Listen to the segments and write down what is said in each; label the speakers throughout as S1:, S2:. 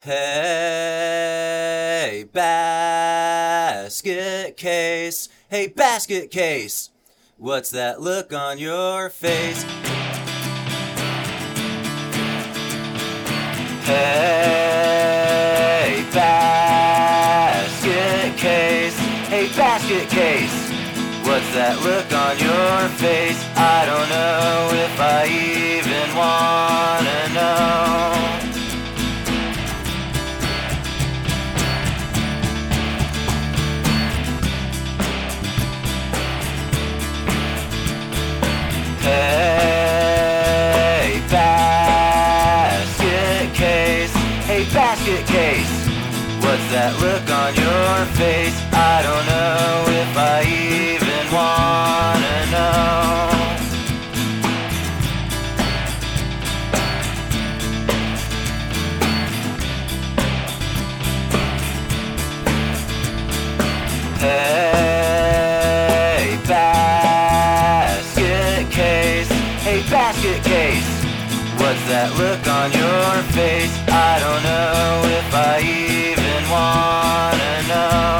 S1: Hey, basket case. Hey, basket case. What's that look on your face? Hey, basket case. Hey, basket case. What's that look on your face? I don't know if I even wanna know. Hey, basket case. Hey, basket case. What's that look on your face? I don't know if I even wanna know. Hey, basket case. Hey, basket case. What's that look on your face? I don't know if I even wanna know.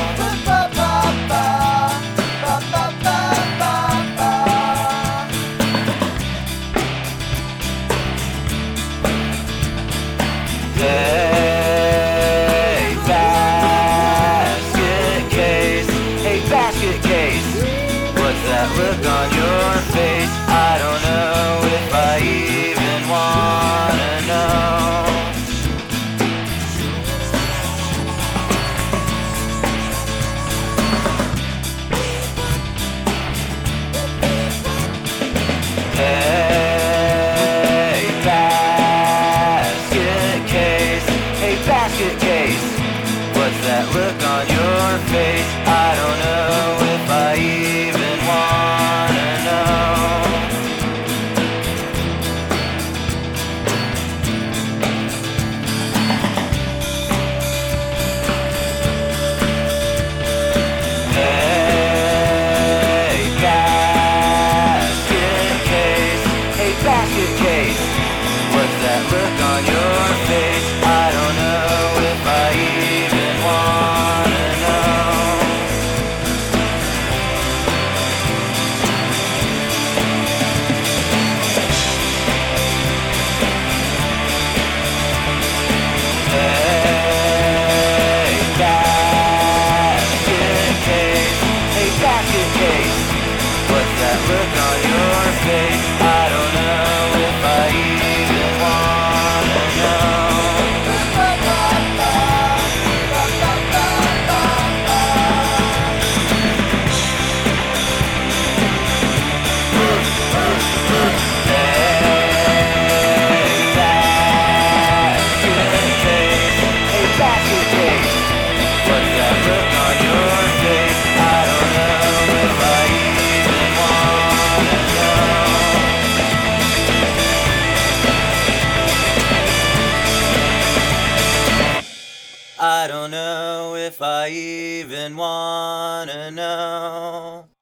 S1: Hey, basket case. Hey, basket case. What's that look on your face? I don't know if I even wanna know. Hey, basket case. Hey, basket case. What's that look on your face? I don't know if I even wanna know. Hey, basket case. Hey, basket case. What's that look on your face? I don't know if I even wanna know. Hey, basket case. Hey, basket case. What's that look on your face? I don't know if I even wanna know. I don't know if I even wanna know.